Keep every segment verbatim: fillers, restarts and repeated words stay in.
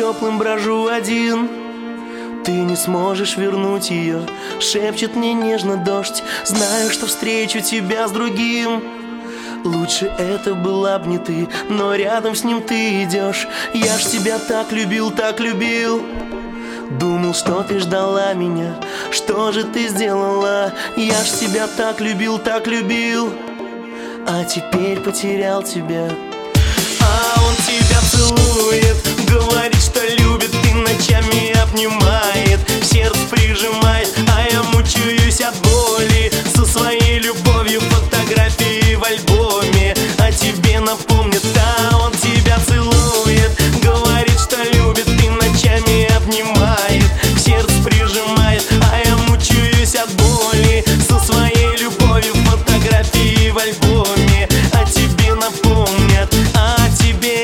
теплым брожу один. Ты не сможешь вернуть ее, шепчет мне нежно дождь. Знаю, что встречу тебя с другим. Лучше это была б не ты, но рядом с ним ты идешь. Я ж тебя так любил, так любил. Думал, что ты ждала меня, что же ты сделала? Я ж тебя так любил, так любил, а теперь потерял тебя. А он тебя целует, говорит, что любит, и ночами обнимает, в сердце прижимает, а я мучаюсь от боли. Со своей любовью фотографии в альбоме о тебе напомнит. А он тебя целует, говорит, что любит, и ночами обнимает, в сердце прижимает, а я мучаюсь от боли. Со своей любовью фотографии в альбоме о тебе напомнят, о тебе.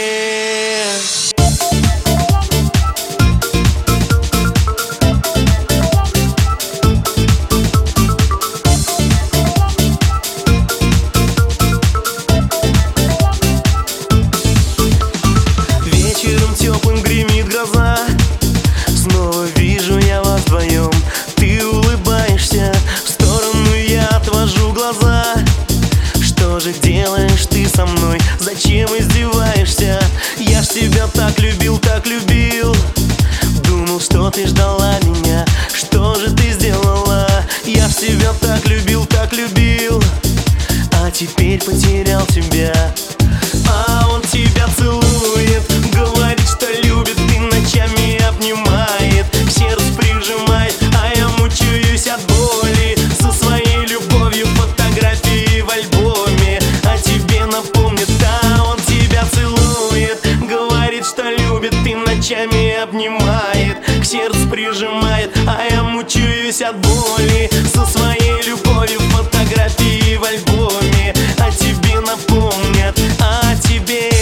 Вечером теплым гремит гроза, снова вижу я вас вдвоем. Ты улыбаешься, в сторону я отвожу глаза. Что же делаешь ты со мной? Зачем издеваешься? Я ж тебя так любил, так любил. Думал, что ты ждала меня, что же ты сделала? Я ж тебя так любил, так любил, а теперь потерял тебя. А он тебя целует, говорит, что любит, и ночами обнимает, в сердце прижимает, а я мучаюсь от боли. Со своей любовью фотографии в альбоме о тебе напомнит. А он тебя целует, говорит, что любит, и ночами обнимает, к сердцу прижимает, а я мучаюсь от боли. Со своей любовью фотографии в альбоме о тебе напомнят, о тебе.